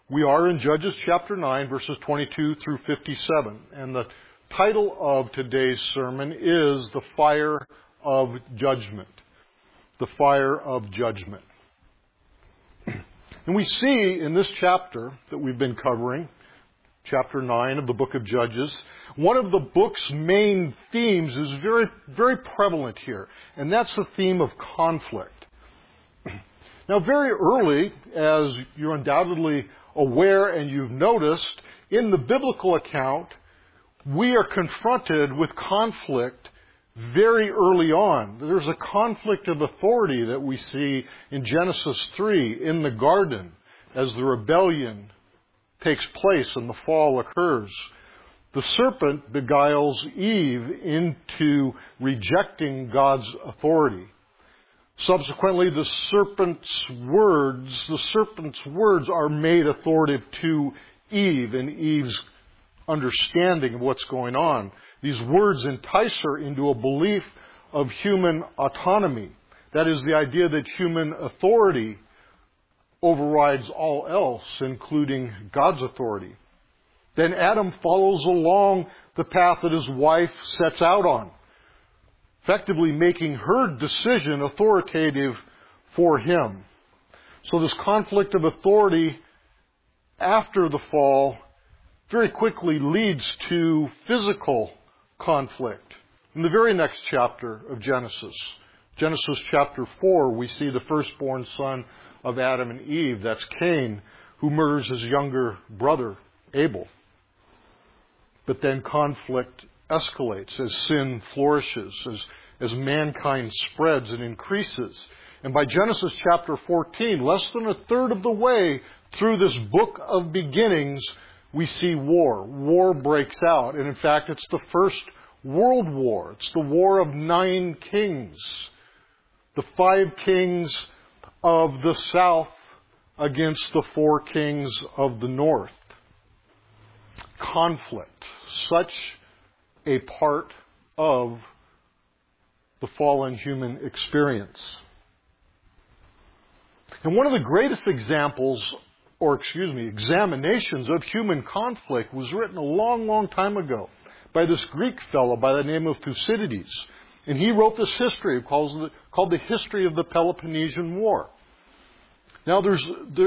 We are in Judges chapter 9, verses 22 through 57. And the title of today's sermon is The Fire of Judgment. The Fire of Judgment. And we see in this chapter that we've been covering, chapter 9 of the book of Judges, one of the book's main themes is very prevalent here. And that's the theme of conflict. Now, very early, as you're undoubtedly aware and you've noticed, in the biblical account, we are confronted with conflict very early on. There's a conflict of authority that we see in Genesis 3 in the garden as the rebellion takes place and the fall occurs. The serpent beguiles Eve into rejecting God's authority. Subsequently, the serpent's words are made authoritative to Eve and Eve's understanding of what's going on. These words entice her into a belief of human autonomy. That is the idea that human authority overrides all else, including God's authority. Then Adam follows along the path that his wife sets out on, effectively making her decision authoritative for him. So this conflict of authority after the fall very quickly leads to physical conflict. In the very next chapter of Genesis, Genesis chapter 4, we see the firstborn son of Adam and Eve, that's Cain, who murders his younger brother, Abel. But then conflict escalates as sin flourishes, as mankind spreads and increases. And by Genesis chapter 14, less than a third of the way through this book of beginnings, we see war. War breaks out. And in fact, it's the first world war. It's the War of 9 Kings. The 5 kings of the south against the 4 kings of the north. Conflict. Such a part of the fallen human experience. And one of the greatest examinations of human conflict was written a long time ago by this Greek fellow by the name of Thucydides. And he wrote this history called the History of the Peloponnesian War. Now this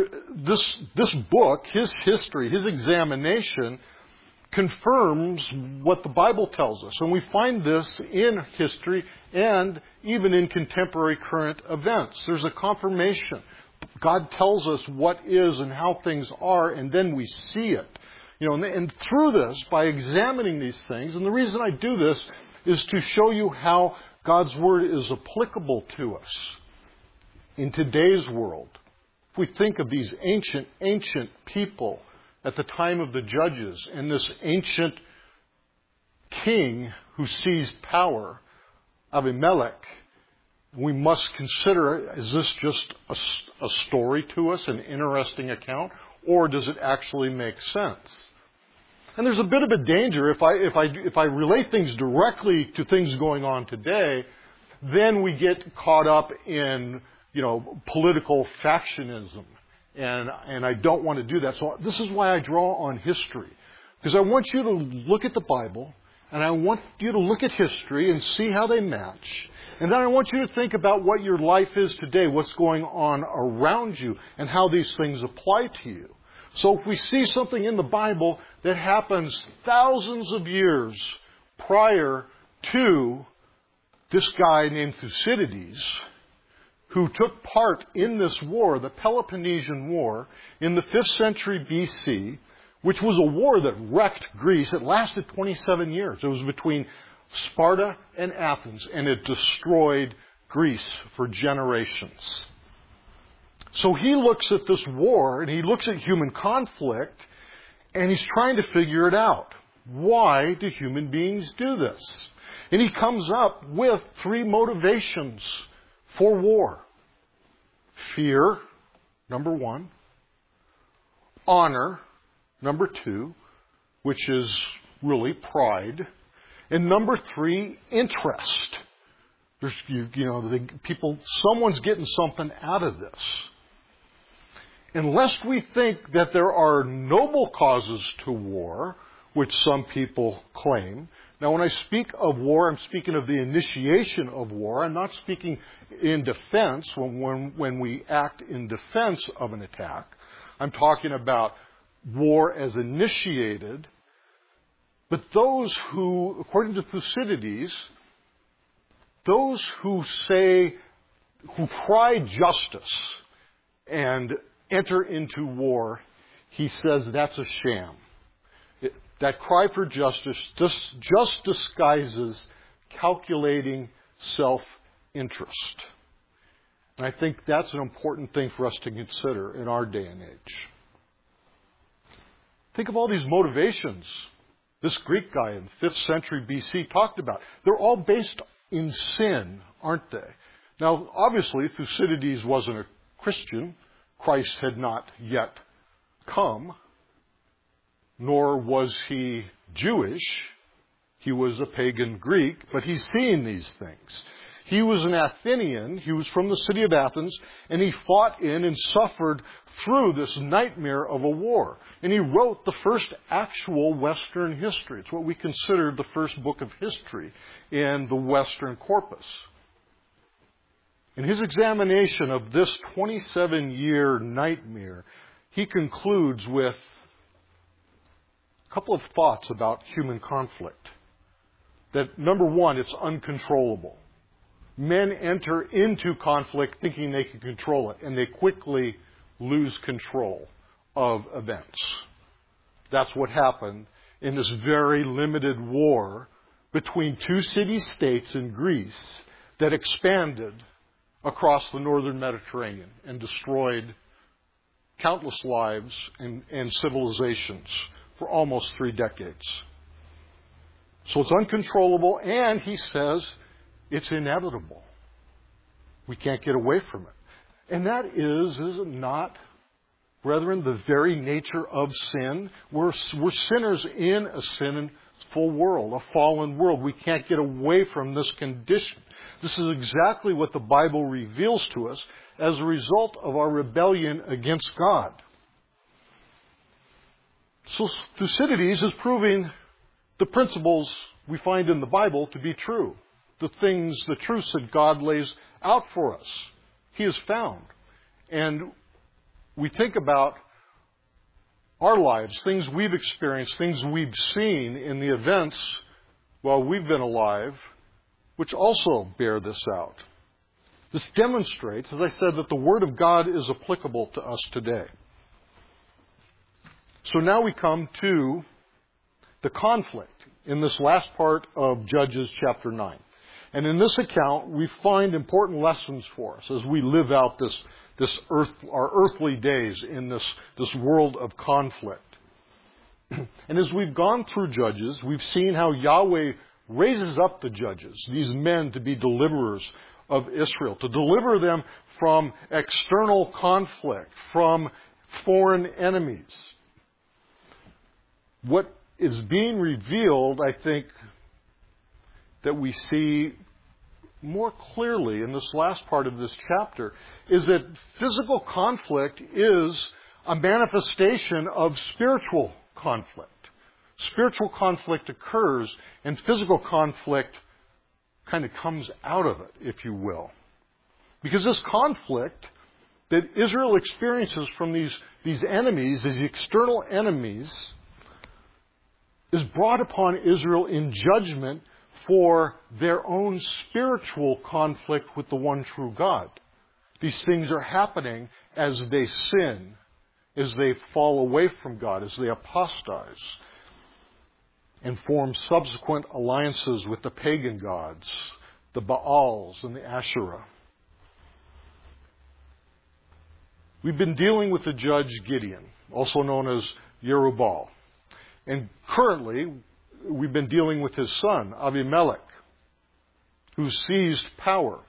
book, his history, his examination, confirms what the Bible tells us. And we find this in history and even in contemporary current events. There's a confirmation. God tells us what is and how things are, and then we see it. And through this, by examining these things, and the reason I do this is to show you how God's Word is applicable to us in today's world. If we think of these ancient people at the time of the Judges, and this ancient king who seized power, Abimelech, we must consider, is this just a story to us, an interesting account, or does it actually make sense? And there's a bit of a danger if I relate things directly to things going on today, then we get caught up in, political factionism. And I don't want to do that. So this is why I draw on history. Because I want you to look at the Bible, and I want you to look at history and see how they match. And then I want you to think about what your life is today, what's going on around you, and how these things apply to you. So if we see something in the Bible that happens thousands of years prior to this guy named Thucydides, who took part in this war, the Peloponnesian War, in the 5th century BC, which was a war that wrecked Greece. It lasted 27 years. It was between Sparta and Athens, and it destroyed Greece for generations. So he looks at this war, and he looks at human conflict, and he's trying to figure it out. Why do human beings do this? And he comes up with 3 motivations for war. Fear, number 1. Honor, number 2, which is really pride. And number 3, interest. There's, someone's getting something out of this. unless we think that there are noble causes to war, which some people claim. Now, when I speak of war, I'm speaking of the initiation of war. I'm not speaking in defense when we act in defense of an attack. I'm talking about war as initiated. But those who, according to Thucydides, those who cry justice and enter into war, he says that's a sham. That cry for justice just disguises calculating self-interest. And I think that's an important thing for us to consider in our day and age. Think of all these motivations this Greek guy in 5th century BC talked about. They're all based in sin, aren't they? Now, obviously, Thucydides wasn't a Christian. Christ had not yet come. Nor was he Jewish. He was a pagan Greek, but he's seeing these things. He was an Athenian. He was from the city of Athens, and he fought in and suffered through this nightmare of a war. And he wrote the first actual Western history. It's what we consider the first book of history in the Western corpus. In his examination of this 27-year nightmare, he concludes with a couple of thoughts about human conflict. That, number one, it's uncontrollable. Men enter into conflict thinking they can control it, and they quickly lose control of events. That's what happened in this very limited war between two city-states in Greece that expanded across the northern Mediterranean and destroyed countless lives and civilizations for almost 3 decades. So it's uncontrollable, and he says it's inevitable. We can't get away from it. And that is it not, brethren, the very nature of sin? We're sinners in a sinful world, a fallen world. We can't get away from this condition. This is exactly what the Bible reveals to us as a result of our rebellion against God. So Thucydides is proving the principles we find in the Bible to be true. The truths that God lays out for us. He has found. And we think about our lives, things we've experienced, things we've seen in the events while we've been alive, which also bear this out. This demonstrates, as I said, that the Word of God is applicable to us today. So now we come to the conflict in this last part of Judges chapter 9. And in this account, we find important lessons for us as we live out our earthly days in this world of conflict. And as we've gone through Judges, we've seen how Yahweh raises up the judges, these men to be deliverers of Israel, to deliver them from external conflict, from foreign enemies. What is being revealed, I think, that we see more clearly in this last part of this chapter is that physical conflict is a manifestation of spiritual conflict. Spiritual conflict occurs, and physical conflict kind of comes out of it, if you will. Because this conflict that Israel experiences from these enemies, these external enemies, is brought upon Israel in judgment for their own spiritual conflict with the one true God. These things are happening as they sin, as they fall away from God, as they apostatize, and form subsequent alliances with the pagan gods, the Baals and the Asherah. We've been dealing with the judge Gideon, also known as Jerubbaal. And currently, we've been dealing with his son, Abimelech, who seized power.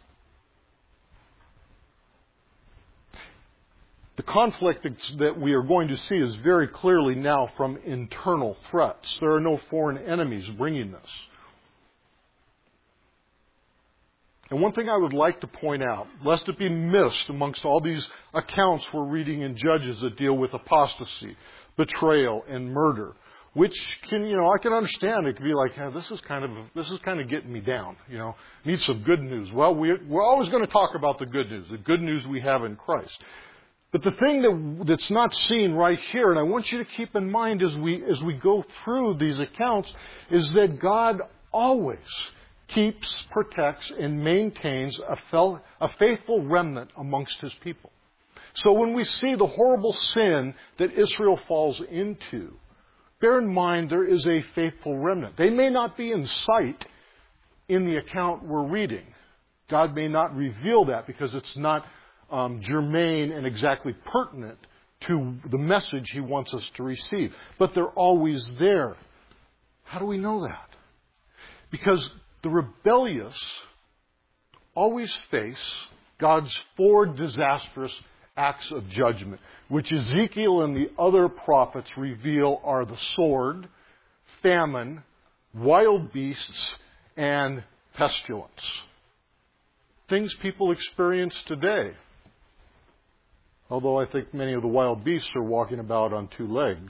The conflict that we are going to see is very clearly now from internal threats. There are no foreign enemies bringing this. And one thing I would like to point out, lest it be missed amongst all these accounts we're reading in Judges that deal with apostasy, betrayal, and murder, which can, I can understand. It could be like, this is kind of getting me down, need some good news. Well, we're always going to talk about the good news we have in Christ. But the thing that's not seen right here, and I want you to keep in mind as we go through these accounts, is that God always keeps, protects, and maintains a faithful remnant amongst His people. So when we see the horrible sin that Israel falls into, bear in mind there is a faithful remnant. They may not be in sight in the account we're reading. God may not reveal that because it's not germane and exactly pertinent to the message He wants us to receive. But they're always there. How do we know that? Because the rebellious always face God's 4 disastrous acts of judgment, which Ezekiel and the other prophets reveal are the sword, famine, wild beasts, and pestilence. Things people experience today. Although I think many of the wild beasts are walking about on 2 legs.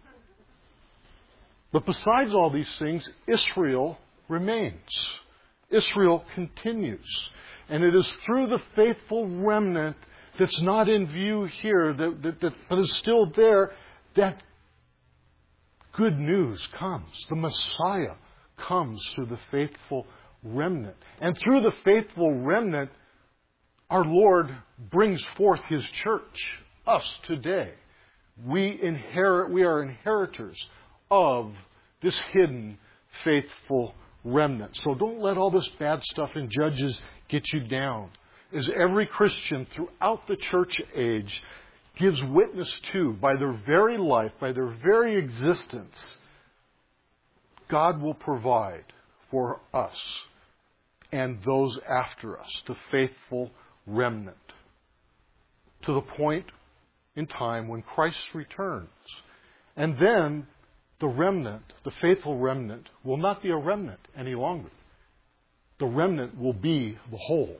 But besides all these things, Israel remains. Israel continues. And it is through the faithful remnant that's not in view here, but is still there, that good news comes. The Messiah comes through the faithful remnant. And through the faithful remnant, our Lord brings forth His church, us today. We are inheritors of this hidden, faithful remnant. So don't let all this bad stuff in Judges get you down. As every Christian throughout the church age gives witness to, by their very life, by their very existence, God will provide for us and those after us, the faithful remnant, to the point in time when Christ returns. And then the remnant, the faithful remnant, will not be a remnant any longer. The remnant will be the whole.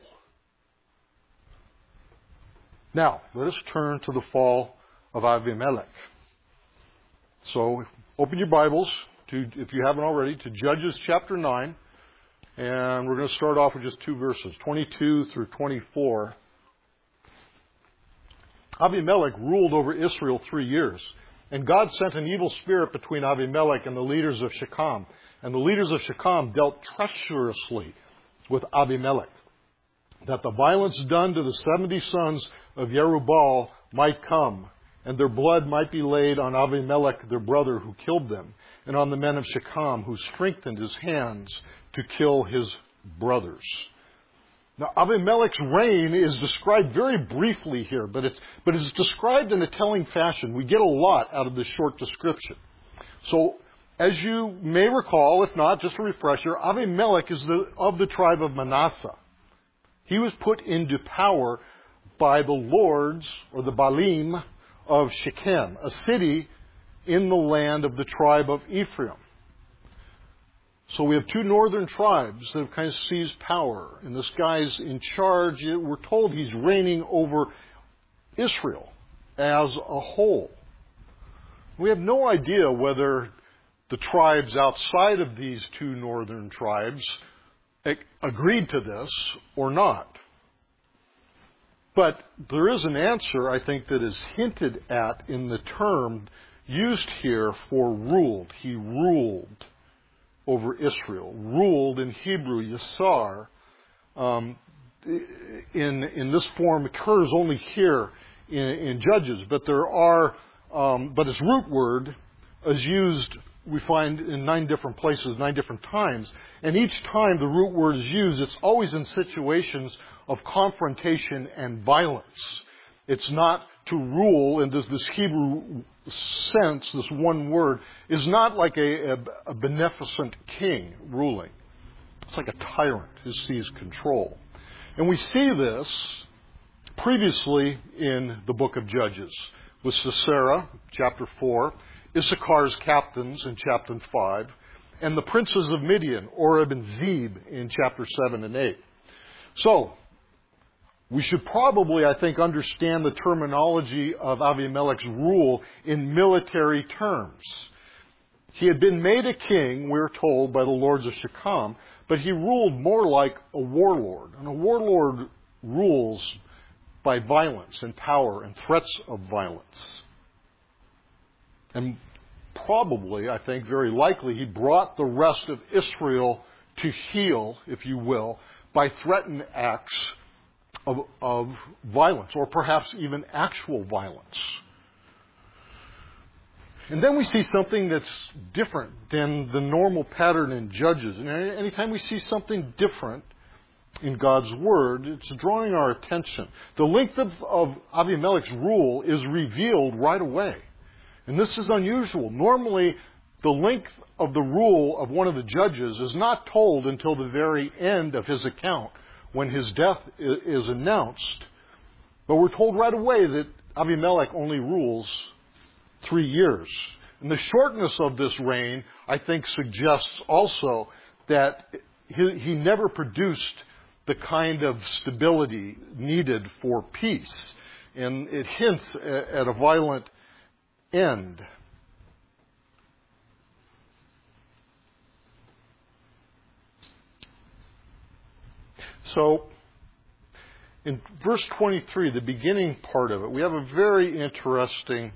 Now, let us turn to the fall of Abimelech. So, open your Bibles, if you haven't already, to Judges chapter 9. And we're going to start off with just 2 verses, 22 through 24. Abimelech ruled over Israel 3 years. And God sent an evil spirit between Abimelech and the leaders of Shechem. And the leaders of Shechem dealt treacherously with Abimelech, that the violence done to the 70 sons of Jerubbaal might come, and their blood might be laid on Abimelech their brother who killed them, and on the men of Shechem who strengthened his hands to kill his brothers. Now, Abimelech's reign is described very briefly here, but it's described in a telling fashion. We get a lot out of this short description. So, as you may recall, if not, just a refresher, Abimelech is of the tribe of Manasseh. He was put into power by the lords, or the Baalim, of Shechem, a city in the land of the tribe of Ephraim. So we have 2 northern tribes that have kind of seized power. And this guy's in charge. We're told he's reigning over Israel as a whole. We have no idea whether the tribes outside of these 2 northern tribes agreed to this or not. But there is an answer, I think, that is hinted at in the term used here for ruled. He ruled over Israel. Ruled in Hebrew, Yasar, in this form occurs only here in Judges, but but its root word is used, we find, in 9 different places, 9 different times. And each time the root word is used, it's always in situations of confrontation and violence. It's not to rule in this Hebrew sense, this one word, is not like a beneficent king ruling. It's like a tyrant who seized control. And we see this previously in the book of Judges with Sisera, chapter 4, Issachar's captains in chapter 5, and the princes of Midian, Oreb and Zeb, in chapter 7 and 8. So, we should probably, I think, understand the terminology of Abimelech's rule in military terms. He had been made a king, we're told, by the lords of Shechem, but he ruled more like a warlord. And a warlord rules by violence and power and threats of violence. And probably, I think, very likely, he brought the rest of Israel to heel, if you will, by threatened acts of violence, or perhaps even actual violence. And then we see something that's different than the normal pattern in Judges. And anytime we see something different in God's Word, it's drawing our attention. The length of Abimelech's rule is revealed right away. And this is unusual. Normally, the length of the rule of one of the judges is not told until the very end of his account, when his death is announced. But we're told right away that Abimelech only rules 3 years. And the shortness of this reign, I think, suggests also that he never produced the kind of stability needed for peace. And it hints at a violent end. So, in verse 23, the beginning part of it, we have a very interesting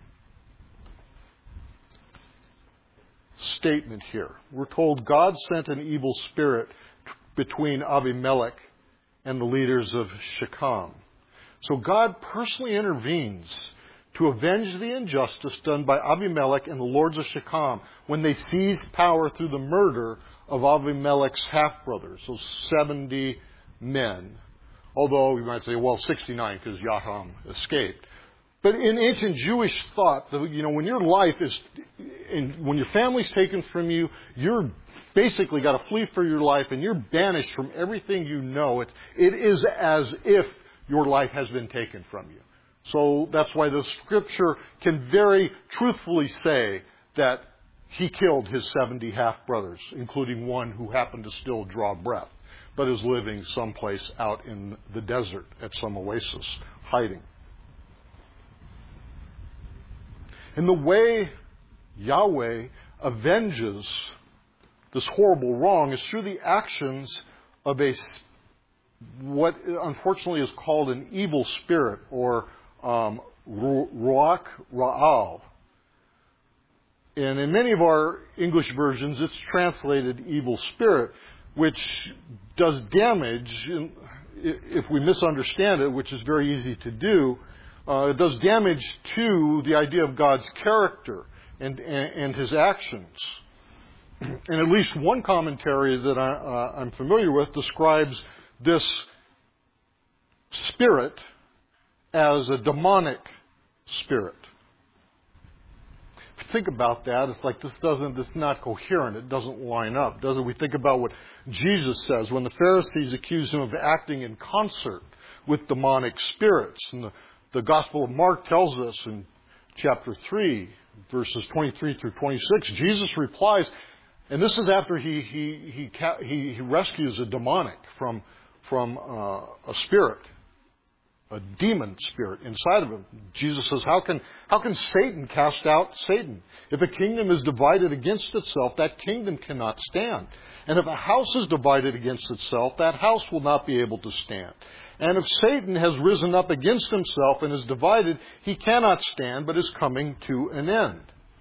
statement here. We're told God sent an evil spirit between Abimelech and the leaders of Shechem. So God personally intervenes to avenge the injustice done by Abimelech and the lords of Shechem when they seized power through the murder of Abimelech's half-brothers, those 70 men. Although you might say, well, 69 because Jotham escaped. But in ancient Jewish thought, when your life is, when your family's taken from you, you're basically got to flee for your life and you're banished from everything you know. It is as if your life has been taken from you. So that's why the scripture can very truthfully say that he killed his 70 half-brothers, including one who happened to still draw breath, but is living someplace out in the desert at some oasis, hiding. And the way Yahweh avenges this horrible wrong is through the actions of what unfortunately is called an evil spirit, or Ruach Ra'al. And in many of our English versions, it's translated evil spirit, which does damage if we misunderstand it, which is very easy to do. It does damage to the idea of God's character and his actions. And at least one commentary that I'm familiar with describes this spirit as a demonic spirit. If you think about that, it's like it's not coherent. It doesn't line up, does it? We think about what Jesus says when the Pharisees accuse him of acting in concert with demonic spirits. And the Gospel of Mark tells us in chapter 3, verses 23 through 26, Jesus replies, and this is after he rescues a demonic from a spirit, a demon spirit inside of him. Jesus says, how can Satan cast out Satan? If a kingdom is divided against itself, that kingdom cannot stand. And if a house is divided against itself, that house will not be able to stand. And if Satan has risen up against himself and is divided, he cannot stand, but is coming to an end.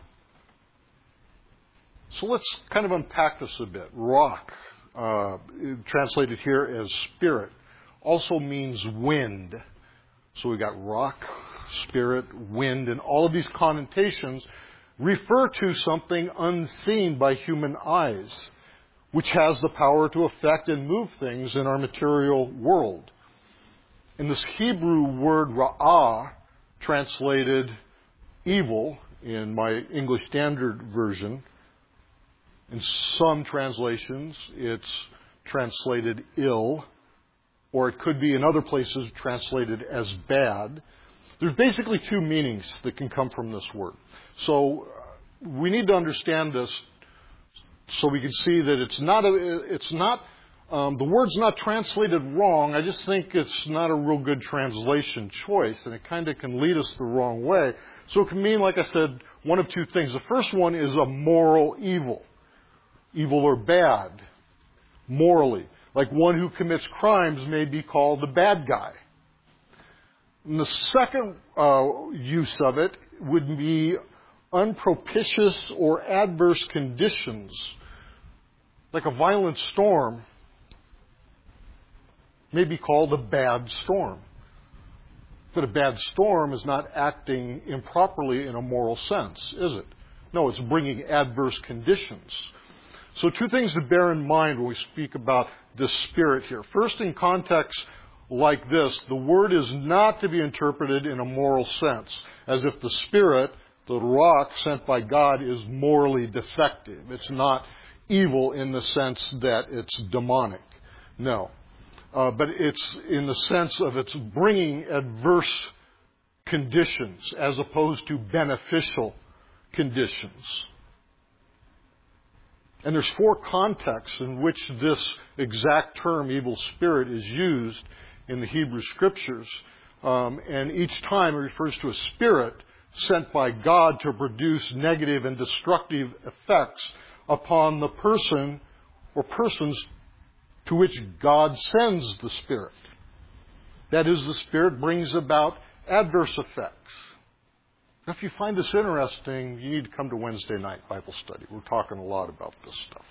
So let's kind of unpack this a bit. Ruach, translated here as spirit, also means wind. So we've got ruach, spirit, wind, and all of these connotations refer to something unseen by human eyes, which has the power to affect and move things in our material world. And this Hebrew word ra'ah, translated evil in my English Standard Version, in some translations it's translated ill, or it could be in other places translated as bad. There's basically two meanings that can come from this word. So we need to understand this so we can see that it's not The word's not translated wrong. I just think it's not a real good translation choice, and it kind of can lead us the wrong way. So it can mean, like I said, one of two things. The first one is a moral evil. Evil or bad, morally. Like one who commits crimes may be called the bad guy. And the second use of it would be unpropitious or adverse conditions, like a violent storm may be called a bad storm. But a bad storm is not acting improperly in a moral sense, is it? No, it's bringing adverse conditions. So two things to bear in mind when we speak about this spirit here. First, in context like this, the word is not to be interpreted in a moral sense, as if the spirit, the ruach sent by God, is morally defective. It's not evil in the sense that it's demonic. No. But it's in the sense of it's bringing adverse conditions as opposed to beneficial conditions. And there's four contexts in which this exact term, evil spirit, is used in the Hebrew Scriptures. And each time it refers to a spirit sent by God to produce negative and destructive effects upon the person or persons to which God sends the Spirit. That is, the Spirit brings about adverse effects. Now, if you find this interesting, you need to come to Wednesday night Bible study. We're talking a lot about this stuff.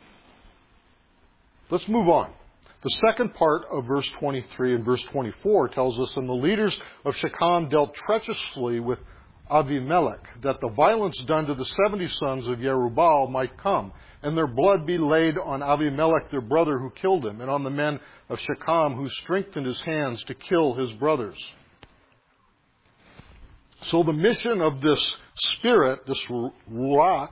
Let's move on. The second part of verse 23 and verse 24 tells us, and the leaders of Shechem dealt treacherously with Abimelech, that the violence done to the 70 sons of Jerubbaal might come, and their blood be laid on Abimelech their brother who killed him, and on the men of Shechem who strengthened his hands to kill his brothers. So the mission of this spirit, this ruach,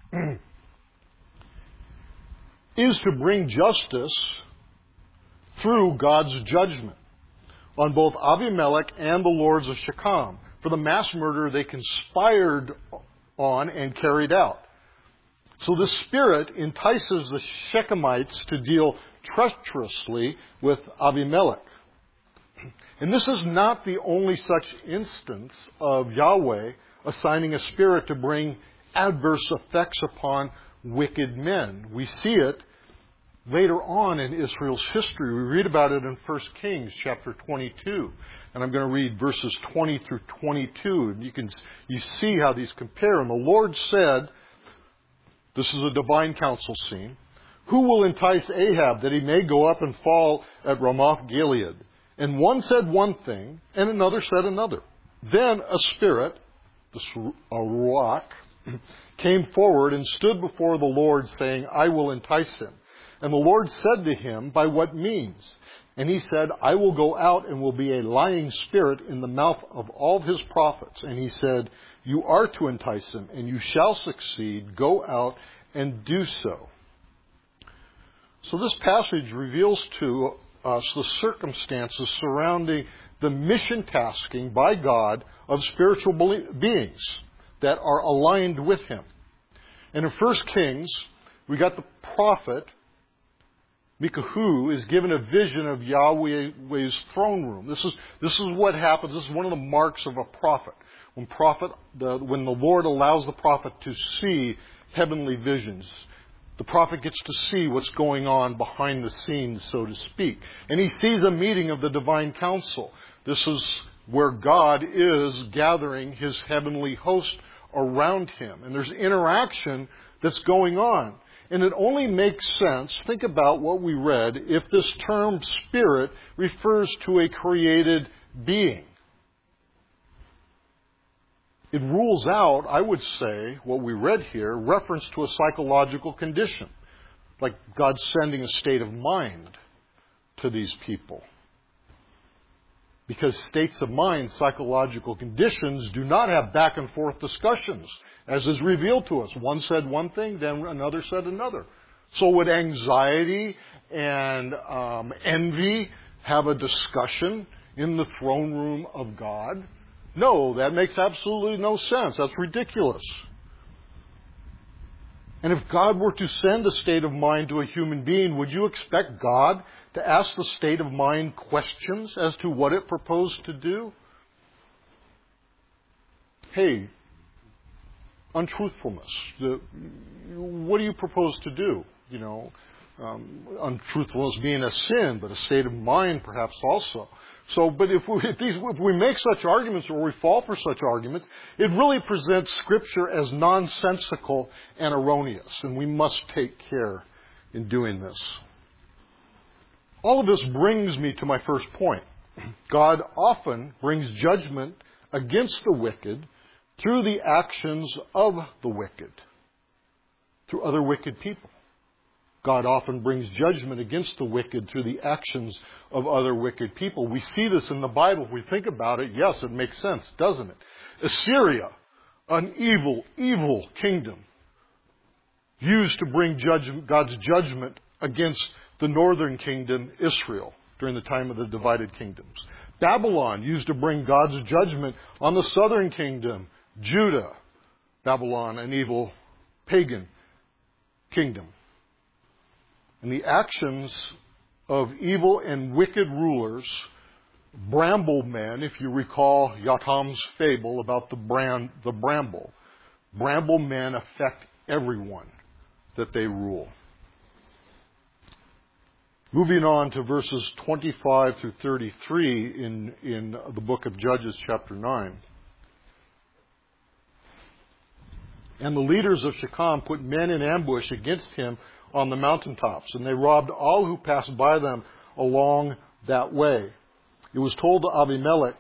is to bring justice through God's judgment on both Abimelech and the lords of Shechem for the mass murder they conspired on and carried out. So this spirit entices the Shechemites to deal treacherously with Abimelech. And this is not the only such instance of Yahweh assigning a spirit to bring adverse effects upon wicked men. We see it later on in Israel's history. We read about it in 1 Kings chapter 22. And I'm going to read verses 20 through 22. And you see how these compare. And the Lord said, this is a divine council scene, who will entice Ahab that he may go up and fall at Ramoth Gilead? And one said one thing, and another said another. Then a spirit, a ruach, came forward and stood before the Lord, saying, I will entice him. And the Lord said to him, by what means? And he said, I will go out and will be a lying spirit in the mouth of all his prophets. And he said, you are to entice him, and you shall succeed. Go out and do so. So this passage reveals to us the circumstances surrounding the mission tasking by God of spiritual beings that are aligned with him. And in 1 Kings, we got the prophet Micaiah is given a vision of Yahweh's throne room. This is what happens. This is one of the marks of a prophet. When the Lord allows the prophet to see heavenly visions, the prophet gets to see what's going on behind the scenes, so to speak. And he sees a meeting of the divine council. This is where God is gathering his heavenly host around him. And there's interaction that's going on. And it only makes sense, think about what we read, if this term spirit refers to a created being. It rules out, I would say, what we read here, reference to a psychological condition, like God sending a state of mind to these people. Because states of mind, psychological conditions, do not have back and forth discussions, as is revealed to us. One said one thing, then another said another. So would anxiety and envy have a discussion in the throne room of God? No, that makes absolutely no sense. That's ridiculous. And if God were to send a state of mind to a human being, would you expect God to ask the state of mind questions as to what it proposed to do? Hey, untruthfulness. What do you propose to do? Untruthfulness being a sin, but a state of mind perhaps also. But if we make such arguments or we fall for such arguments, it really presents Scripture as nonsensical and erroneous, and we must take care in doing this. All of this brings me to my first point. God often brings judgment against the wicked through the actions of the wicked, through other wicked people. God often brings judgment against the wicked through the actions of other wicked people. We see this in the Bible. If we think about it, yes, it makes sense, doesn't it? Assyria, an evil kingdom, used to bring God's judgment against the northern kingdom, Israel, during the time of the divided kingdoms. Babylon used to bring God's judgment on the southern kingdom, Judah. Babylon, an evil pagan kingdom. And the actions of evil and wicked rulers, bramble men, if you recall Yotam's fable about the bramble men affect everyone that they rule. Moving on to verses 25 through 33 in the book of Judges, chapter 9. And the leaders of Shechem put men in ambush against him on the mountaintops, and they robbed all who passed by them along that way. It was told to Abimelech,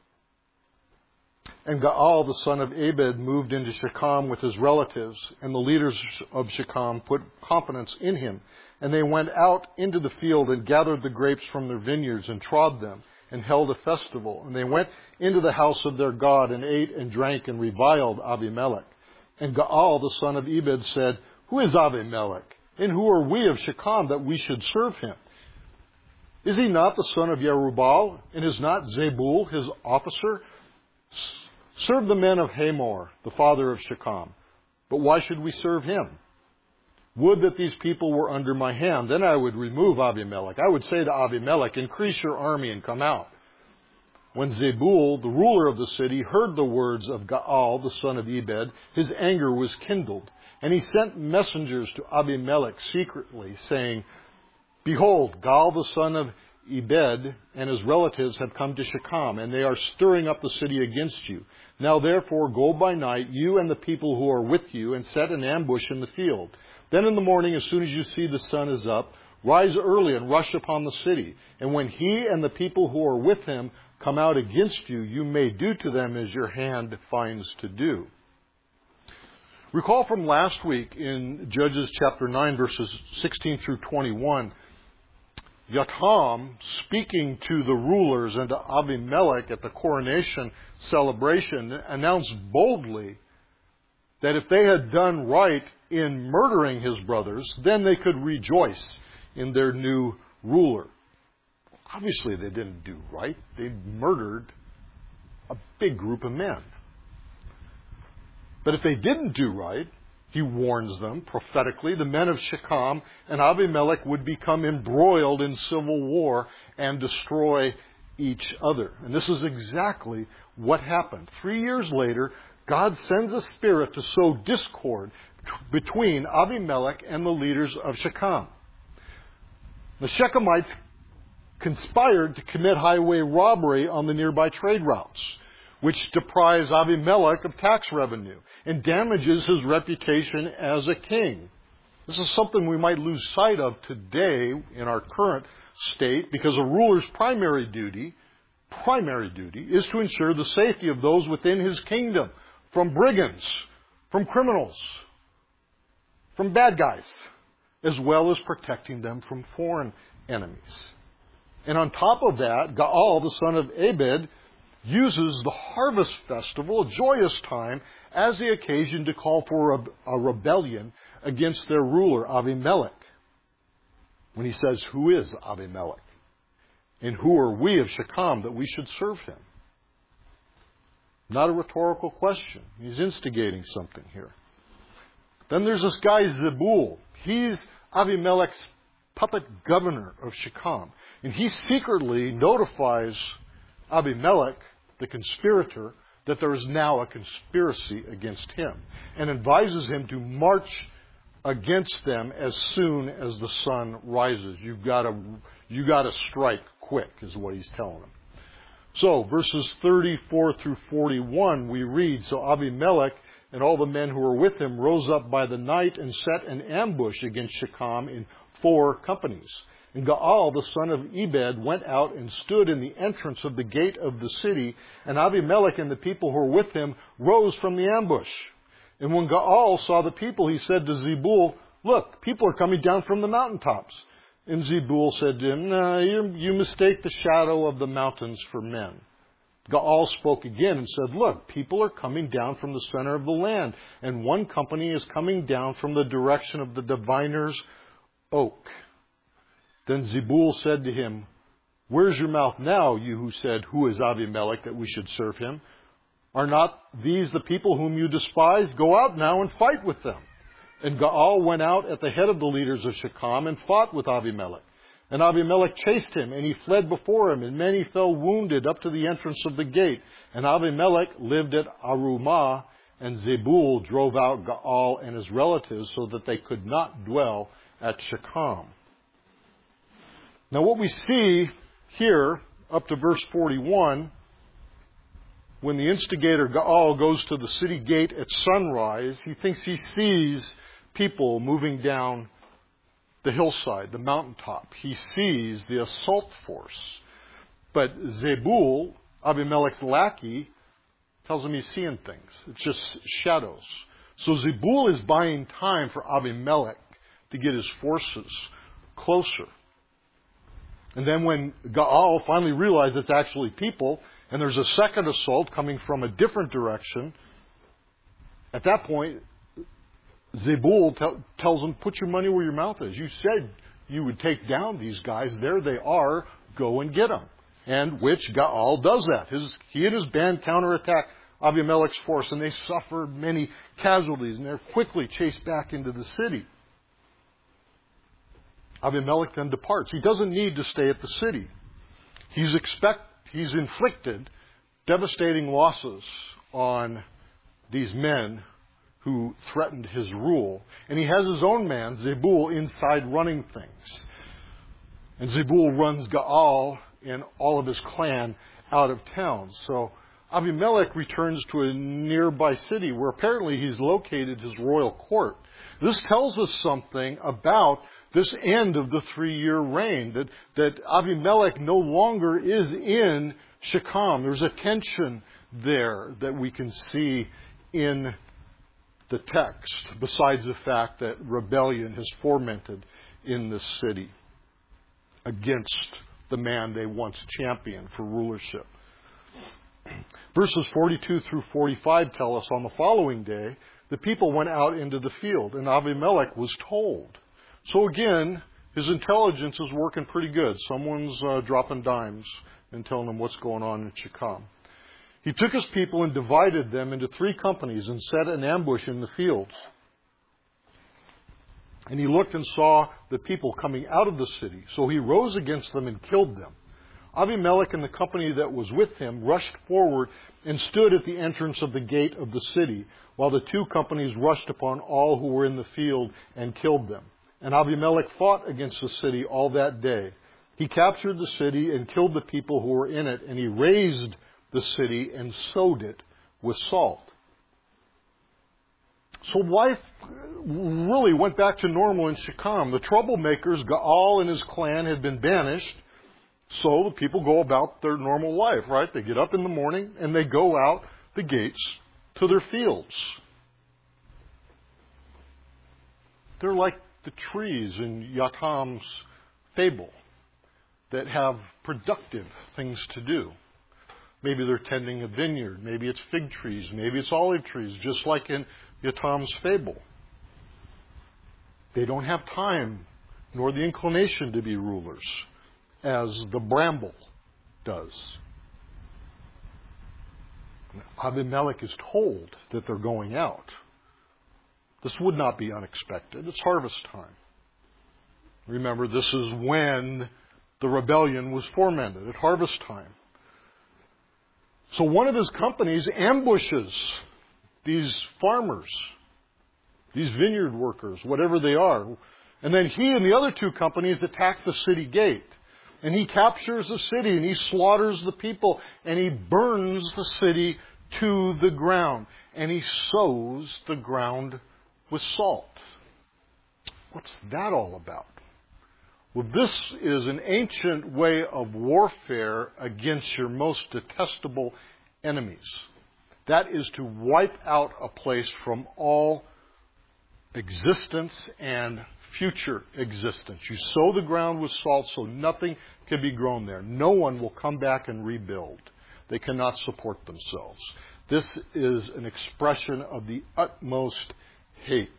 and Gaal, the son of Abed, moved into Shechem with his relatives, and the leaders of Shechem put confidence in him. And they went out into the field and gathered the grapes from their vineyards and trod them and held a festival. And they went into the house of their God and ate and drank and reviled Abimelech. And Gaal, the son of Ebed, said, "Who is Abimelech? And who are we of Shechem that we should serve him? Is he not the son of Jerubbaal? And is not Zebul his officer? Serve the men of Hamor, the father of Shechem. But why should we serve him? Would that these people were under my hand. Then I would remove Abimelech. I would say to Abimelech, increase your army and come out." When Zebul, the ruler of the city, heard the words of Gaal, the son of Ebed, his anger was kindled. And he sent messengers to Abimelech secretly, saying, "Behold, Gaal, the son of Ebed, and his relatives have come to Shechem, and they are stirring up the city against you. Now therefore go by night, you and the people who are with you, and set an ambush in the field. Then in the morning, as soon as you see the sun is up, rise early and rush upon the city. And when he and the people who are with him come out against you, you may do to them as your hand finds to do." Recall from last week in Judges chapter 9, verses 16 through 21, Yotam, speaking to the rulers and to Abimelech at the coronation celebration, announced boldly that if they had done right in murdering his brothers, then they could rejoice in their new ruler. Obviously, they didn't do right. They murdered a big group of men. But if they didn't do right, he warns them prophetically, the men of Shechem and Abimelech would become embroiled in civil war and destroy each other. And this is exactly what happened. 3 years later, God sends a spirit to sow discord between Abimelech and the leaders of Shechem. The Shechemites conspired to commit highway robbery on the nearby trade routes, which deprives Abimelech of tax revenue and damages his reputation as a king. This is something we might lose sight of today in our current state, because a ruler's primary duty is to ensure the safety of those within his kingdom from brigands, from criminals, from bad guys, as well as protecting them from foreign enemies. And on top of that, Gaal, the son of Ebed, uses the harvest festival, a joyous time, as the occasion to call for a rebellion against their ruler, Abimelech. When he says, "Who is Abimelech? And who are we of Shechem that we should serve him?" Not a rhetorical question. He's instigating something here. Then there's this guy Zebul. He's Abimelech's puppet governor of Shechem. And he secretly notifies Abimelech, the conspirator, that there is now a conspiracy against him, and advises him to march against them as soon as the sun rises. You got to strike quick, is what he's telling them. So, verses 34 through 41, we read, So Abimelech and all the men who were with him rose up by the night and set an ambush against Shechem in 4 companies. And Gaal, the son of Ebed, went out and stood in the entrance of the gate of the city, and Abimelech and the people who were with him rose from the ambush. And when Gaal saw the people, he said to Zebul, Look, people are coming down from the mountaintops. And Zebul said to him, No, you mistake the shadow of the mountains for men. Gaal spoke again and said, Look, people are coming down from the center of the land, and one company is coming down from the direction of the diviner's oak. Then Zebul said to him, Where's your mouth now, you who said, Who is Abimelech, that we should serve him? Are not these the people whom you despise? Go out now and fight with them. And Gaal went out at the head of the leaders of Shechem and fought with Abimelech. And Abimelech chased him, and he fled before him, and many fell wounded up to the entrance of the gate. And Abimelech lived at Arumah, and Zebul drove out Gaal and his relatives so that they could not dwell at Shechem. Now what we see here, up to verse 41, when the instigator Gaal goes to the city gate at sunrise, he thinks he sees people moving down the hillside, the mountaintop. He sees the assault force. But Zebul, Abimelech's lackey, tells him he's seeing things. It's just shadows. So Zebul is buying time for Abimelech to get his forces closer. And then when Gaal finally realizes it's actually people, and there's a second assault coming from a different direction, at that point, Zebul tells him, Put your money where your mouth is. You said you would take down these guys. There they are. Go and get them. And which Gaal does that. He and his band counterattack Abimelech's force, and they suffer many casualties, and they're quickly chased back into the city. Abimelech then departs. He doesn't need to stay at the city. He's inflicted devastating losses on these men who threatened his rule. And he has his own man, Zebul, inside running things. And Zebul runs Gaal and all of his clan out of town. So Abimelech returns to a nearby city where apparently he's located his royal court. This tells us something about this end of the 3-year reign, that Abimelech no longer is in Shechem. There's a tension there that we can see in the text, besides the fact that rebellion has fomented in this city against the man they once championed for rulership. Verses 42 through 45 tell us on the following day, the people went out into the field, and Abimelech was told. So again, his intelligence is working pretty good. Someone's dropping dimes and telling him what's going on in Shechem. He took his people and divided them into 3 companies and set an ambush in the field. And he looked and saw the people coming out of the city. So he rose against them and killed them. Abimelech and the company that was with him rushed forward and stood at the entrance of the gate of the city, while the 2 companies rushed upon all who were in the field and killed them. And Abimelech fought against the city all that day. He captured the city and killed the people who were in it, and he razed the city and sowed it with salt. So life really went back to normal in Shechem. The troublemakers, Gaal and his clan, had been banished. So the people go about their normal life, right? They get up in the morning and they go out the gates to their fields. They're like the trees in Yatam's fable that have productive things to do. Maybe they're tending a vineyard. Maybe it's fig trees. Maybe it's olive trees, just like in Yatam's fable. They don't have time nor the inclination to be rulers, as the bramble does. Abimelech is told that they're going out. This would not be unexpected. It's harvest time. Remember, this is when the rebellion was fomented, at harvest time. So one of his companies ambushes these farmers, these vineyard workers, whatever they are. And then he and the other two companies attack the city gate. And he captures the city and he slaughters the people and he burns the city to the ground. And he sows the ground with salt. What's that all about? Well, this is an ancient way of warfare against your most detestable enemies. That is to wipe out a place from all existence and future existence. You sow the ground with salt so nothing can be grown there. No one will come back and rebuild. They cannot support themselves. This is an expression of the utmost hate.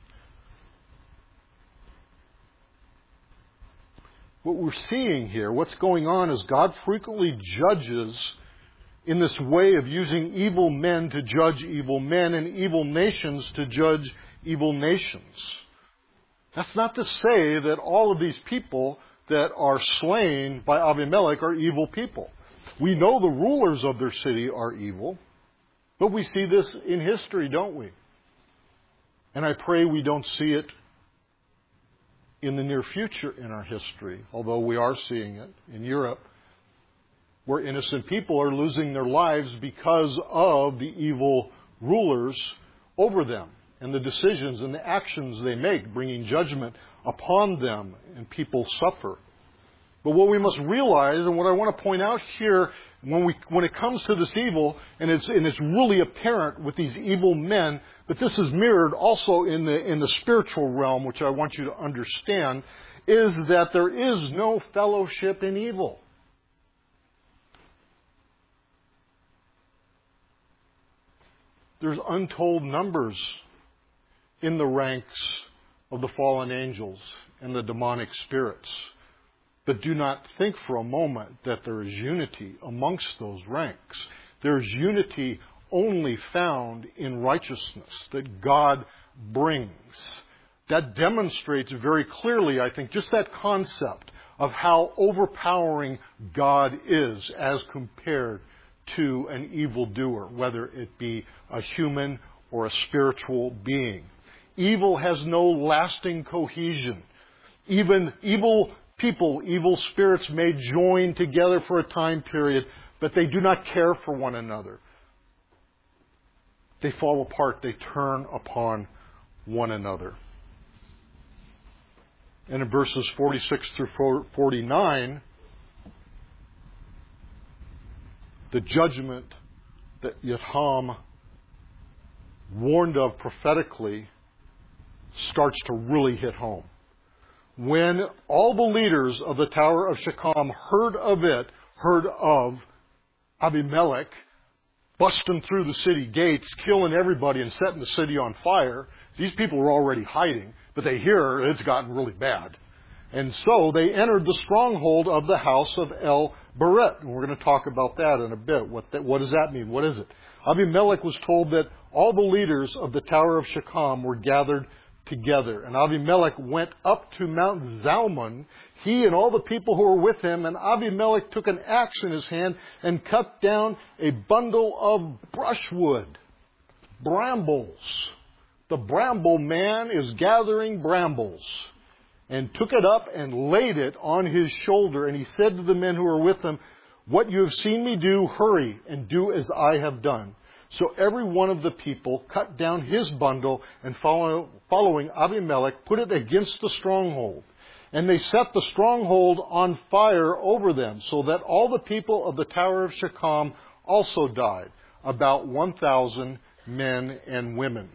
What we're seeing here, what's going on, is God frequently judges in this way of using evil men to judge evil men and evil nations to judge evil nations. That's not to say that all of these people that are slain by Abimelech are evil people. We know the rulers of their city are evil, but we see this in history, don't we? And I pray we don't see it in the near future in our history, although we are seeing it in Europe, where innocent people are losing their lives because of the evil rulers over them and the decisions and the actions they make, bringing judgment upon them, and people suffer. But what we must realize, and what I want to point out here, when it comes to this evil, and it's really apparent with these evil men, but this is mirrored also in the spiritual realm, which I want you to understand, is that there is no fellowship in evil. There's untold numbers in the ranks of the fallen angels and the demonic spirits. But do not think for a moment that there is unity amongst those ranks. There is unity only found in righteousness that God brings. That demonstrates very clearly, I think, just that concept of how overpowering God is as compared to an evildoer, whether it be a human or a spiritual being. Evil has no lasting cohesion. Even evil people, evil spirits may join together for a time period, but they do not care for one another. They fall apart. They turn upon one another. And in verses 46 through 49, the judgment that Yehoram warned of prophetically starts to really hit home. When all the leaders of the Tower of Shechem heard of Abimelech busting through the city gates, killing everybody and setting the city on fire, these people were already hiding, but they hear it's gotten really bad. And so they entered the stronghold of the house of El Beret. And we're going to talk about that in a bit. What does that mean? What is it? Abimelech was told that all the leaders of the Tower of Shechem were gathered together. And Abimelech went up to Mount Zalmon, he and all the people who were with him, and Abimelech took an axe in his hand and cut down a bundle of brushwood, brambles. The bramble man is gathering brambles, and took it up and laid it on his shoulder. And he said to the men who were with him, "What you have seen me do, hurry and do as I have done." So every one of the people cut down his bundle and following Abimelech put it against the stronghold. And they set the stronghold on fire over them, so that all the people of the Tower of Shechem also died, about 1,000 men and women.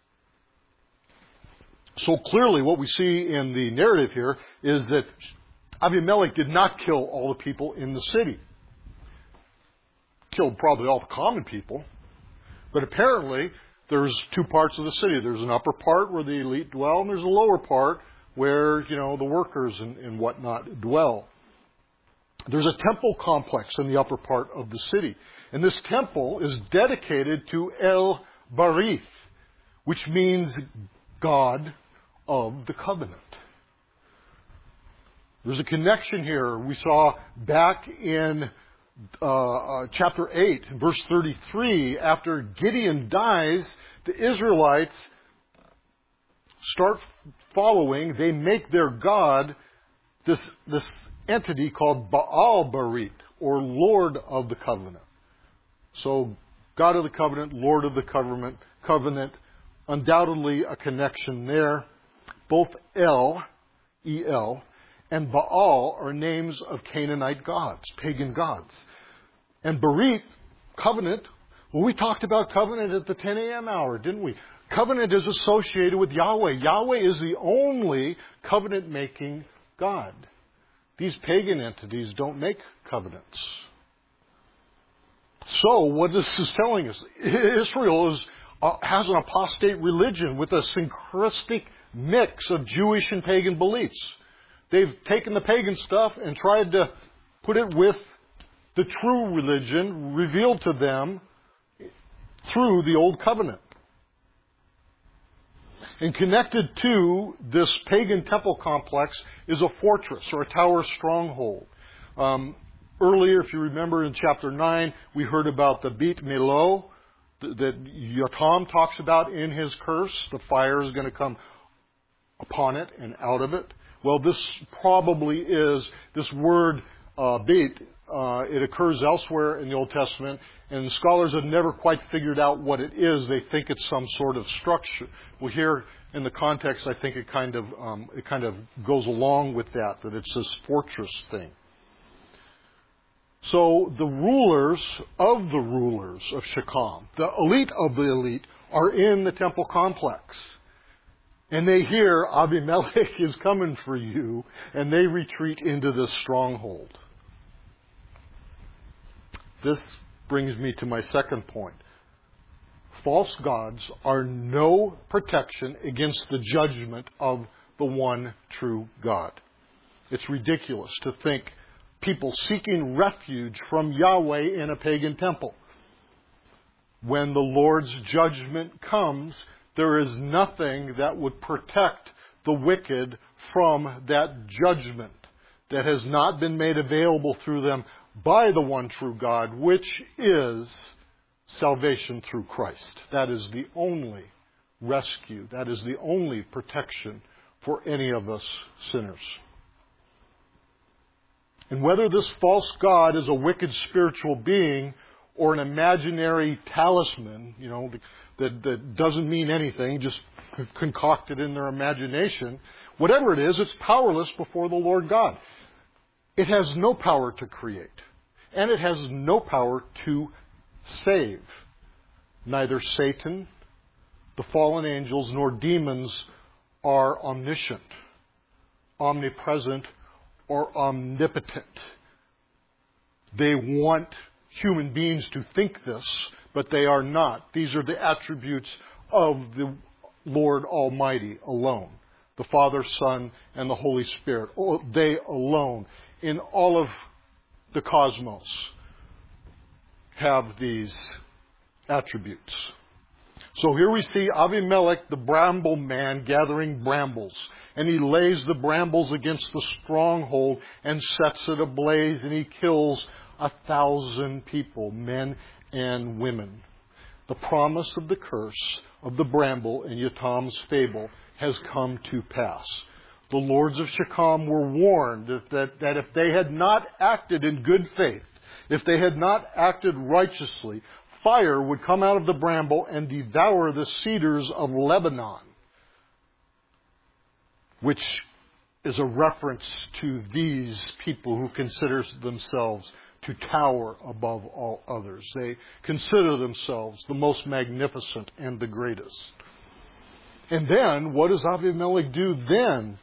So clearly what we see in the narrative here is that Abimelech did not kill all the people in the city. Killed probably all the common people. But apparently there's two parts of the city. There's an upper part where the elite dwell, and there's a lower part where, the workers and whatnot dwell. There's a temple complex in the upper part of the city. And this temple is dedicated to El Barith, which means God of the covenant. There's a connection here. We saw back in chapter 8, verse 33, after Gideon dies, the Israelites start following. They make their God this entity called Baal-Berith, or Lord of the Covenant. So, God of the Covenant, Lord of the Covenant, undoubtedly a connection there. Both El, E-L, and Baal are names of Canaanite gods, pagan gods. And Berith, covenant, well, we talked about covenant at the 10 a.m. hour, didn't we? Covenant is associated with Yahweh. Yahweh is the only covenant-making God. These pagan entities don't make covenants. So, what this is telling us, Israel has an apostate religion with a syncretic mix of Jewish and pagan beliefs. They've taken the pagan stuff and tried to put it with the true religion revealed to them through the Old Covenant. And connected to this pagan temple complex is a fortress or a tower stronghold. Earlier, if you remember in chapter 9, we heard about the Beit Milo that Yotam talks about in his curse. The fire is going to come upon it and out of it. Well, this probably is, this word Beit, it occurs elsewhere in the Old Testament, and scholars have never quite figured out what it is. They think it's some sort of structure. Well, here in the context, I think it kind of goes along with that it's this fortress thing. So the rulers of Shechem, the elite of the elite, are in the temple complex. And they hear Abimelech is coming for you, and they retreat into this stronghold. This brings me to my second point. False gods are no protection against the judgment of the one true God. It's ridiculous to think people seeking refuge from Yahweh in a pagan temple. When the Lord's judgment comes, there is nothing that would protect the wicked from that judgment that has not been made available through them by the one true God, which is salvation through Christ. That is the only rescue. That is the only protection for any of us sinners. And whether this false god is a wicked spiritual being or an imaginary talisman, that doesn't mean anything, just concocted in their imagination, whatever it is, it's powerless before the Lord God. It has no power to create, and it has no power to save. Neither Satan, the fallen angels, nor demons are omniscient, omnipresent, or omnipotent. They want human beings to think this, but they are not. These are the attributes of the Lord Almighty alone. The Father, Son, and the Holy Spirit. They alone, in all of the cosmos, have these attributes. So here we see Abimelech, the bramble man, gathering brambles. And he lays the brambles against the stronghold and sets it ablaze, and he kills 1,000 people, men and women. The promise of the curse of the bramble in Yotam's fable has come to pass. The lords of Shechem were warned that if they had not acted in good faith, if they had not acted righteously, fire would come out of the bramble and devour the cedars of Lebanon, which is a reference to these people who consider themselves to tower above all others. They consider themselves the most magnificent and the greatest. And then, what does Abimelech do then?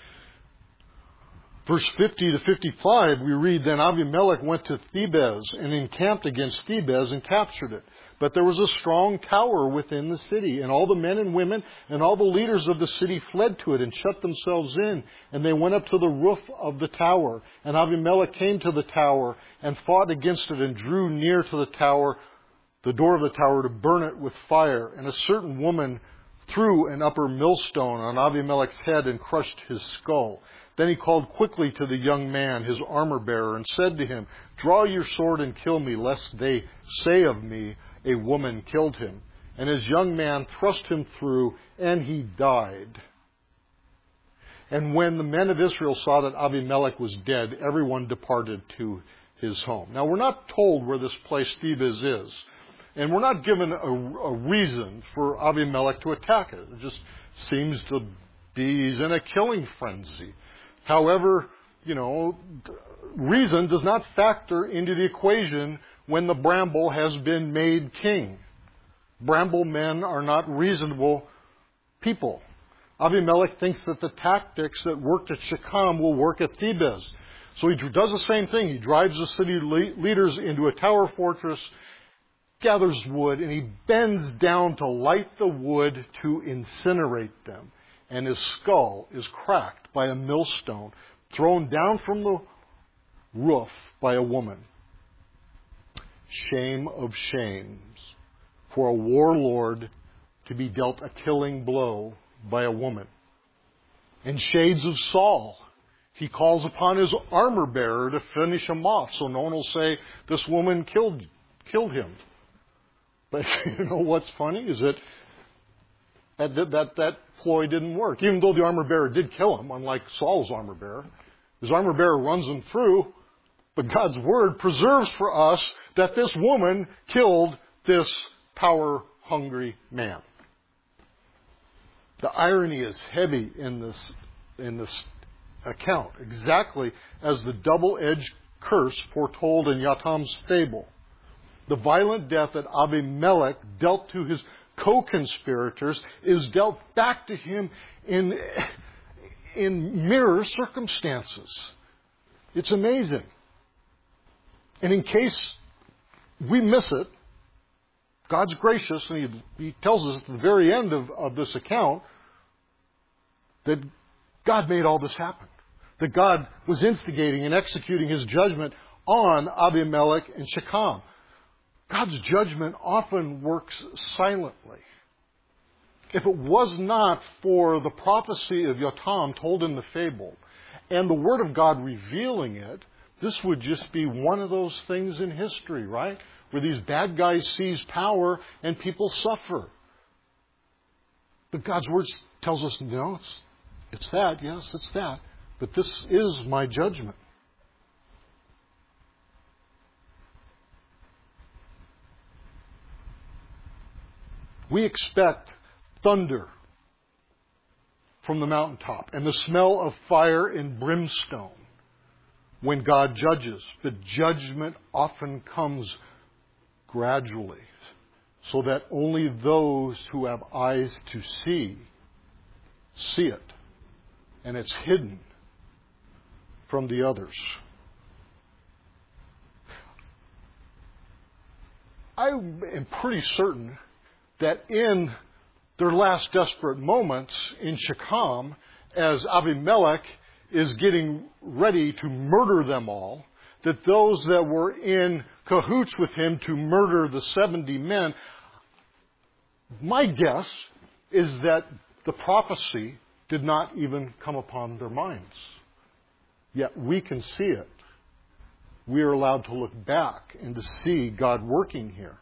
Verse 50 to 55, we read, Then Abimelech went to Thebez and encamped against Thebez and captured it. But there was a strong tower within the city, and all the men and women and all the leaders of the city fled to it and shut themselves in. And they went up to the roof of the tower. And Abimelech came to the tower and fought against it and drew near to the tower, the door of the tower, to burn it with fire. And a certain woman threw an upper millstone on Abimelech's head and crushed his skull. Then he called quickly to the young man, his armor-bearer, and said to him, "Draw your sword and kill me, lest they say of me, 'A woman killed him.' And his young man thrust him through, and he died. And when the men of Israel saw that Abimelech was dead, everyone departed to his home." Now, we're not told where this place Thebez is. And we're not given a reason for Abimelech to attack it. It just seems to be he's in a killing frenzy. However, reason does not factor into the equation when the bramble has been made king. Bramble men are not reasonable people. Abimelech thinks that the tactics that worked at Shechem will work at Thebez. So he does the same thing. He drives the city leaders into a tower fortress, gathers wood, and he bends down to light the wood to incinerate them. And his skull is cracked by a millstone thrown down from the roof by a woman. Shame of shames for a warlord to be dealt a killing blow by a woman. In shades of Saul, he calls upon his armor-bearer to finish him off so no one will say this woman killed him. But what's funny is that ploy didn't work. Even though the armor-bearer did kill him, unlike Saul's armor-bearer, his armor-bearer runs him through, but God's word preserves for us that this woman killed this power-hungry man. The irony is heavy in this account, exactly as the double-edged curse foretold in Yatham's fable. The violent death that Abimelech dealt to his co-conspirators is dealt back to him in mirror circumstances. It's amazing. And in case we miss it, God's gracious, and He tells us at the very end of this account that God made all this happen. That God was instigating and executing His judgment on Abimelech and Shechem. God's judgment often works silently. If it was not for the prophecy of Yotam told in the fable and the Word of God revealing it, this would just be one of those things in history, right? Where these bad guys seize power and people suffer. But God's Word tells us, no, it's that, yes, it's that. But this is my judgment. We expect thunder from the mountaintop and the smell of fire and brimstone when God judges. But judgment often comes gradually, so that only those who have eyes to see it. And it's hidden from the others. I am pretty certain that in their last desperate moments in Shechem, as Abimelech is getting ready to murder them all, that those that were in cahoots with him to murder the 70 men, my guess is that the prophecy did not even come upon their minds. Yet we can see it. We are allowed to look back and to see God working here.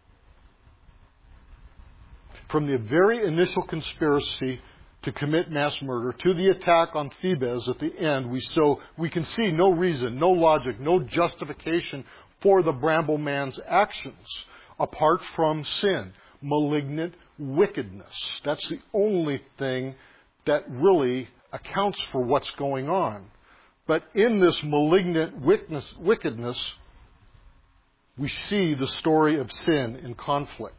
From the very initial conspiracy to commit mass murder to the attack on Thebez at the end, we can see no reason, no logic, no justification for the bramble man's actions apart from sin, malignant wickedness. That's the only thing that really accounts for what's going on. But in this malignant wickedness, we see the story of sin and conflict.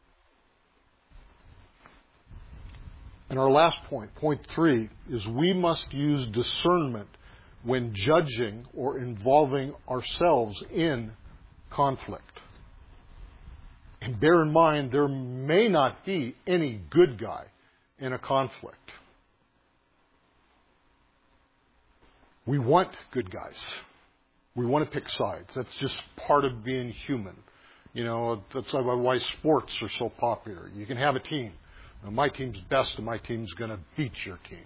And our last point 3, is we must use discernment when judging or involving ourselves in conflict. And bear in mind, there may not be any good guy in a conflict. We want good guys. We want to pick sides. That's just part of being human. That's why sports are so popular. You can have a team. My team's best and my team's going to beat your team.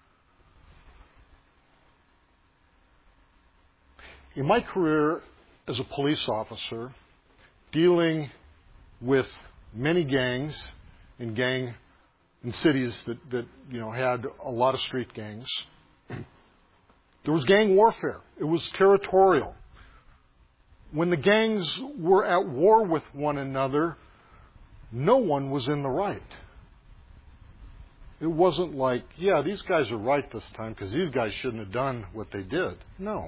In my career as a police officer, dealing with many gangs in cities that had a lot of street gangs, there was gang warfare. It was territorial. When the gangs were at war with one another, no one was in the right. It wasn't like, yeah, these guys are right this time because these guys shouldn't have done what they did. No.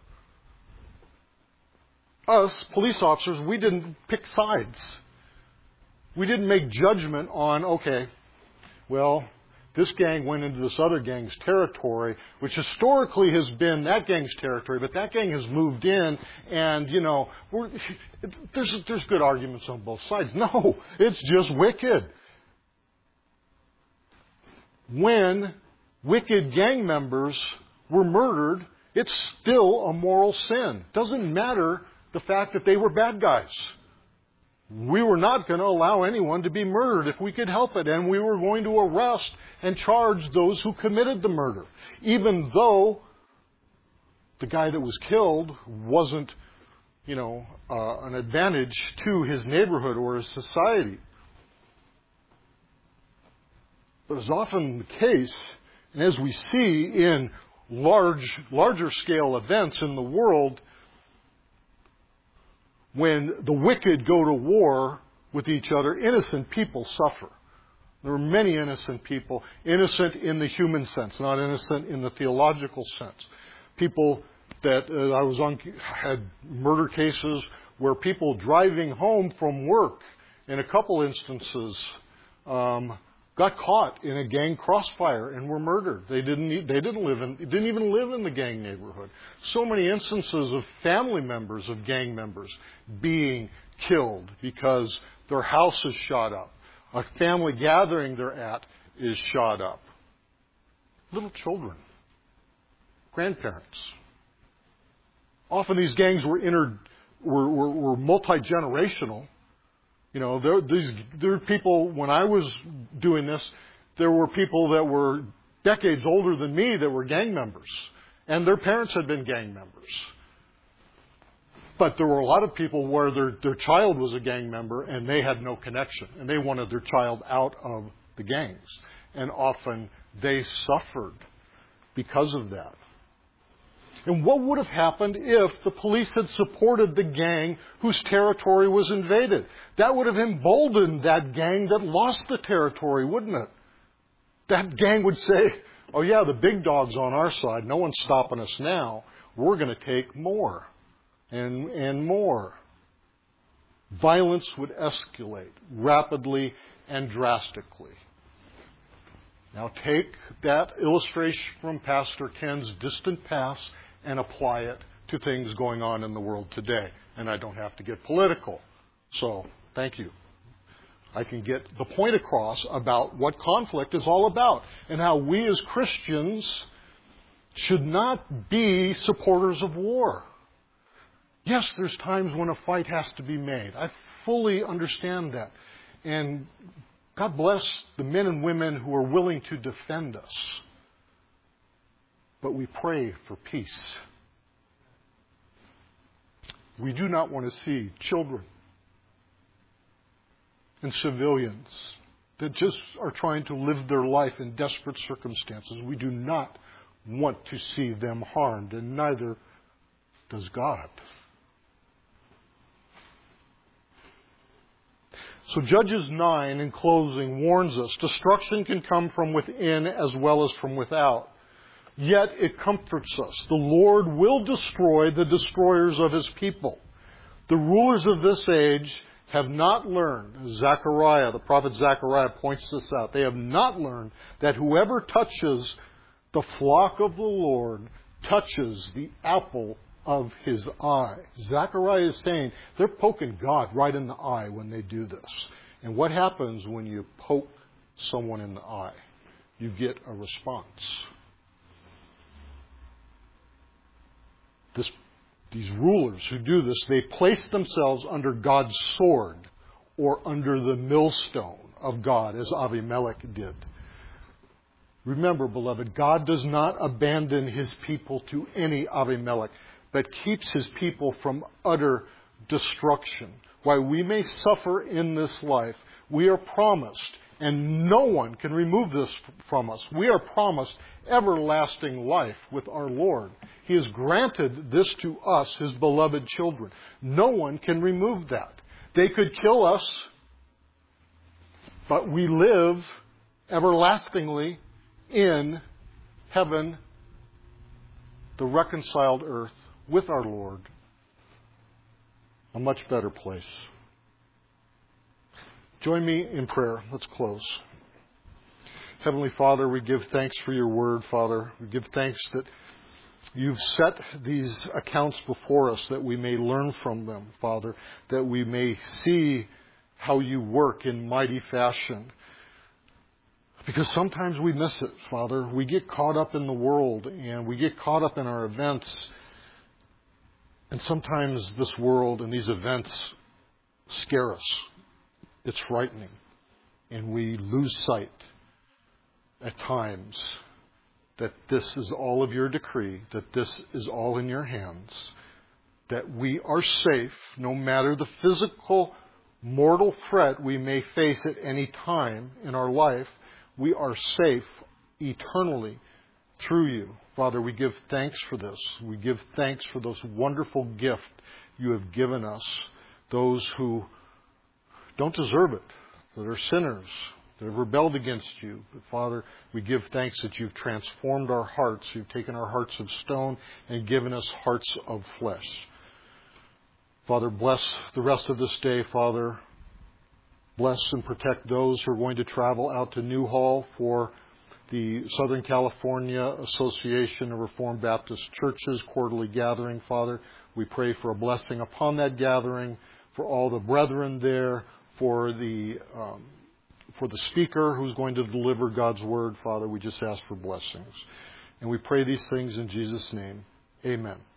Us, police officers, we didn't pick sides. We didn't make judgment on, okay, well, this gang went into this other gang's territory, which historically has been that gang's territory, but that gang has moved in, and, there's good arguments on both sides. No, it's just wicked. When wicked gang members were murdered, it's still a moral sin. Doesn't matter the fact that they were bad guys. We were not going to allow anyone to be murdered if we could help it, and we were going to arrest and charge those who committed the murder, even though the guy that was killed wasn't, an advantage to his neighborhood or his society. But as often the case, and as we see in larger scale events in the world, when the wicked go to war with each other, innocent people suffer. There are many innocent people, innocent in the human sense, not innocent in the theological sense. People that had murder cases where people driving home from work, in a couple instances, got caught in a gang crossfire and were murdered. They didn't even live in the gang neighborhood. So many instances of family members of gang members being killed because their house is shot up. A family gathering they're at is shot up. Little children, grandparents. Often these gangs were multi-generational. There are people, when I was doing this, there were people that were decades older than me that were gang members. And their parents had been gang members. But there were a lot of people where their child was a gang member and they had no connection. And they wanted their child out of the gangs. And often they suffered because of that. And what would have happened if the police had supported the gang whose territory was invaded? That would have emboldened that gang that lost the territory, wouldn't it? That gang would say, oh yeah, the big dog's on our side. No one's stopping us now. We're going to take more and more. Violence would escalate rapidly and drastically. Now take that illustration from Pastor Ken's distant past and apply it to things going on in the world today. And I don't have to get political. So, thank you. I can get the point across about what conflict is all about and how we as Christians should not be supporters of war. Yes, there's times when a fight has to be made. I fully understand that. And God bless the men and women who are willing to defend us. But we pray for peace. We do not want to see children and civilians that just are trying to live their life in desperate circumstances. We do not want to see them harmed, and neither does God. So Judges 9, in closing, warns us destruction can come from within as well as from without. Yet it comforts us. The Lord will destroy the destroyers of His people. The rulers of this age have not learned, Zechariah, the prophet Zechariah points this out, they have not learned that whoever touches the flock of the Lord touches the apple of His eye. Zechariah is saying they're poking God right in the eye when they do this. And what happens when you poke someone in the eye? You get a response. These rulers who do this, they place themselves under God's sword or under the millstone. of God as Abimelech did. Remember, beloved, God does not abandon His people to any Abimelech, but keeps His people from utter destruction. While we may suffer in this life, we are promised, and no one can remove this from us, we are promised everlasting life with our Lord. He has granted this to us, His beloved children. No one can remove that. They could kill us, but we live everlastingly in heaven, the reconciled earth, with our Lord. A much better place. Join me in prayer. Let's close. Heavenly Father, we give thanks for your word, Father. We give thanks that you've set these accounts before us that we may learn from them, Father, that we may see how you work in mighty fashion. Because sometimes we miss it, Father. We get caught up in the world and we get caught up in our events. And sometimes this world and these events scare us. It's frightening. And we lose sight at times that this is all of your decree, that this is all in your hands, that we are safe no matter the physical, mortal threat we may face at any time in our life. We are safe eternally through you. Father, we give thanks for this. We give thanks for those wonderful gifts you have given us, those who don't deserve it, that are sinners, that have rebelled against you. But Father, we give thanks that you've transformed our hearts. You've taken our hearts of stone and given us hearts of flesh. Father, bless the rest of this day, Father. Bless and protect those who are going to travel out to Newhall for the Southern California Association of Reformed Baptist Churches quarterly gathering, Father. We pray for a blessing upon that gathering, for all the brethren there, for the speaker who's going to deliver God's word, Father. We just ask for blessings. And we pray these things in Jesus' name. Amen.